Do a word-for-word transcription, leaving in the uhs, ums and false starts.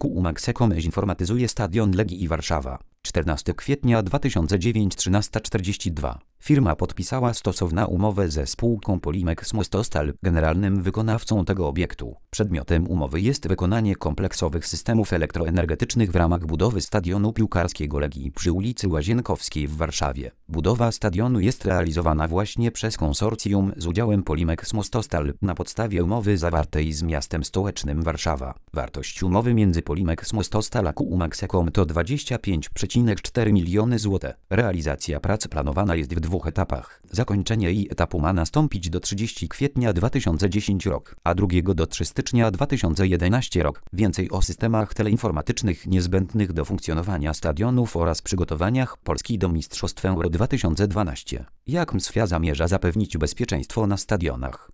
Q U Max Ecom informatyzuje stadion Legii Warszawa. czternastego kwietnia dwa tysiące dziewiątego trzynaście czterdzieści dwa. Firma podpisała stosowną umowę ze spółką Polimex Mostostal, generalnym wykonawcą tego obiektu. Przedmiotem umowy jest wykonanie kompleksowych systemów elektroenergetycznych w ramach budowy stadionu piłkarskiego Legii przy ulicy Łazienkowskiej w Warszawie. Budowa stadionu jest realizowana właśnie przez konsorcjum z udziałem Polimex Mostostal na podstawie umowy zawartej z miastem stołecznym Warszawa. Wartość umowy między Polimex Mostostal a Q U Max Ecom to dwadzieścia pięć przecinek cztery miliony złotych. Realizacja prac planowana jest w dwóch etapach. Zakończenie jej etapu ma nastąpić do trzydziestego kwietnia dwa tysiące dziesiątego roku, a drugiego do trzeciego stycznia dwa tysiące jedenastego roku. Więcej o systemach teleinformatycznych niezbędnych do funkcjonowania stadionów oraz przygotowaniach Polski do Mistrzostw Euro dwa tysiące dwanaście. Jak M S W iA zamierza zapewnić bezpieczeństwo na stadionach?